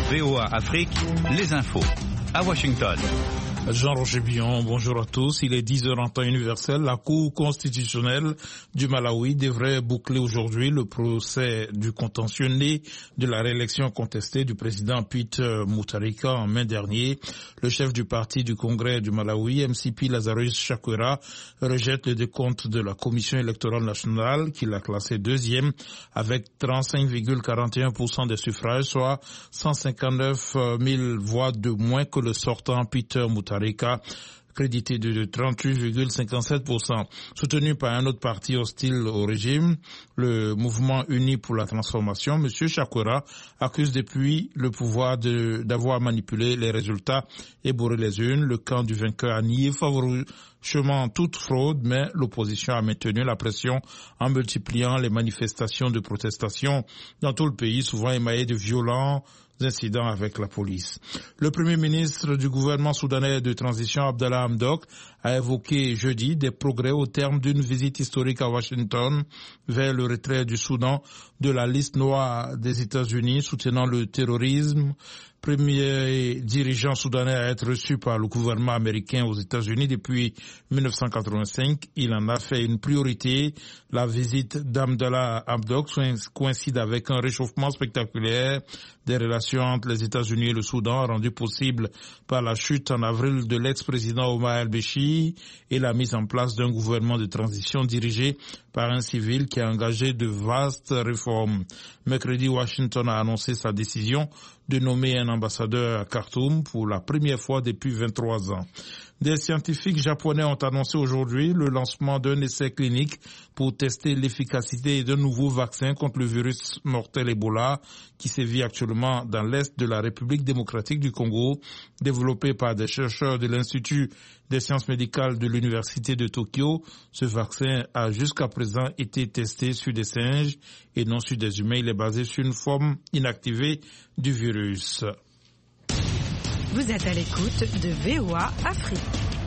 VOA Afrique, les infos. À Washington. Jean-Roger Billon, bonjour à tous. Il est 10h en temps universel. La Cour constitutionnelle du Malawi devrait boucler aujourd'hui le procès du contentieux né de la réélection contestée du président Peter Mutharika en mai dernier. Le chef du parti du Congrès du Malawi, MCP Lazarus Chakwera, rejette le décompte de la Commission électorale nationale qui l'a classé deuxième avec 35,41% des suffrages, soit 159 000 voix de moins que le sortant Peter Mutharika, crédité de 38,57%. Soutenu par un autre parti hostile au régime, le Mouvement Uni pour la Transformation, M. Chakwera accuse depuis le pouvoir d'avoir manipulé les résultats et bourré les urnes. Le camp du vainqueur a nié farouchement toute fraude, mais l'opposition a maintenu la pression en multipliant les manifestations de protestation dans tout le pays, souvent émaillées de violents incidents avec la police. Le premier ministre du gouvernement soudanais de transition, Abdallah Hamdok, a évoqué jeudi des progrès au terme d'une visite historique à Washington vers le retrait du Soudan de la liste noire des États-Unis soutenant le terrorisme. Premier dirigeant soudanais à être reçu par le gouvernement américain aux États-Unis depuis 1985. Il en a fait une priorité. La visite d'Abdallah Hamdok coïncide avec un réchauffement spectaculaire des relations entre les États-Unis et le Soudan, rendu possible par la chute en avril de l'ex-président Omar el-Béchir et la mise en place d'un gouvernement de transition dirigé par un civil qui a engagé de vastes réformes. Mercredi, Washington a annoncé sa décision de nommer un ambassadeur à Khartoum pour la première fois depuis 23 ans. Des scientifiques japonais ont annoncé aujourd'hui le lancement d'un essai clinique pour tester l'efficacité d'un nouveau vaccin contre le virus mortel Ebola qui sévit actuellement dans l'est de la République démocratique du Congo, développé par des chercheurs de l'Institut des sciences médicales de l'Université de Tokyo. Ce vaccin a jusqu'à présent été testé sur des singes et non sur des humains. Il est basé sur une forme inactivée du virus. Vous êtes à l'écoute de VOA Afrique.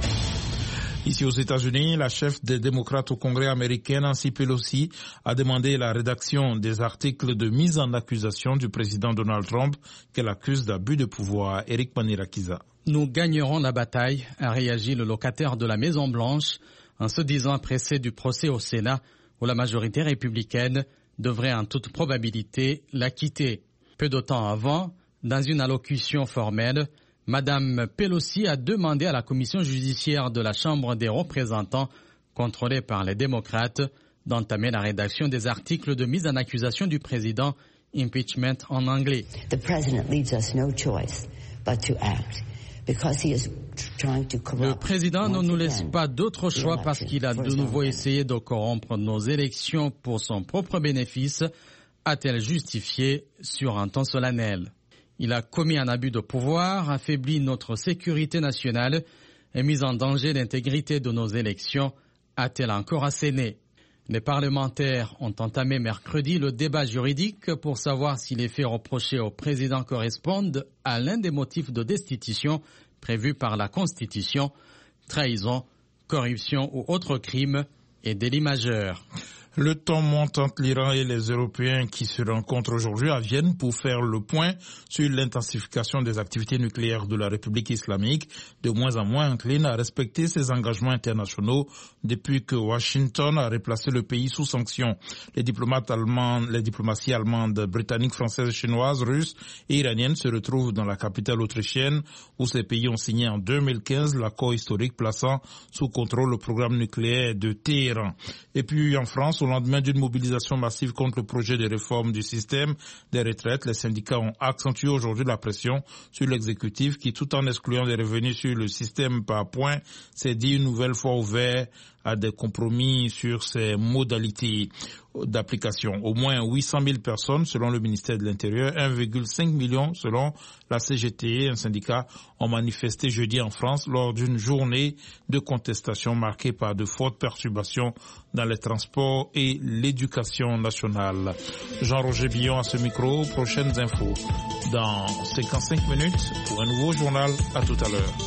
Ici aux États-Unis, la chef des démocrates au Congrès américain, Nancy Pelosi, a demandé la rédaction des articles de mise en accusation du président Donald Trump qu'elle accuse d'abus de pouvoir. Eric Manirakiza. Nous gagnerons la bataille, a réagi le locataire de la Maison-Blanche en se disant pressé du procès au Sénat où la majorité républicaine devrait en toute probabilité l'acquitter. Peu de temps avant, dans une allocution formelle, Madame Pelosi a demandé à la commission judiciaire de la Chambre des représentants, contrôlée par les démocrates, d'entamer la rédaction des articles de mise en accusation du président, impeachment en anglais. The president leaves us no choice but to act. Le président ne nous laisse pas d'autre choix parce qu'il a de nouveau essayé de corrompre nos élections pour son propre bénéfice, a-t-elle justifié sur un ton solennel. Il a commis un abus de pouvoir, affaibli notre sécurité nationale et mis en danger l'intégrité de nos élections, a-t-elle encore asséné. Les parlementaires ont entamé mercredi le débat juridique pour savoir si les faits reprochés au président correspondent à l'un des motifs de destitution prévus par la Constitution, trahison, corruption ou autres crimes et délits majeurs. Le temps monte entre l'Iran et les Européens qui se rencontrent aujourd'hui à Vienne pour faire le point sur l'intensification des activités nucléaires de la République islamique, de moins en moins incline à respecter ses engagements internationaux depuis que Washington a replacé le pays sous sanctions. Les diplomaties allemandes, britanniques, françaises, chinoises, russes et iraniennes se retrouvent dans la capitale autrichienne où ces pays ont signé en 2015 l'accord historique plaçant sous contrôle le programme nucléaire de Téhéran. Et puis en France, au lendemain d'une mobilisation massive contre le projet de réforme du système des retraites, les syndicats ont accentué aujourd'hui la pression sur l'exécutif qui, tout en excluant des revenus sur le système par points, s'est dit une nouvelle fois ouvert à des compromis sur ces modalités d'application. Au moins 800 000 personnes, selon le ministère de l'Intérieur, 1,5 million selon la CGT, un syndicat, ont manifesté jeudi en France lors d'une journée de contestation marquée par de fortes perturbations dans les transports et l'éducation nationale. Jean-Roger Billon à ce micro, prochaines infos dans 55 minutes pour un nouveau journal. À tout à l'heure.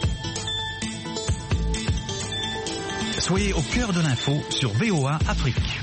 Soyez au cœur de l'info sur VOA Afrique.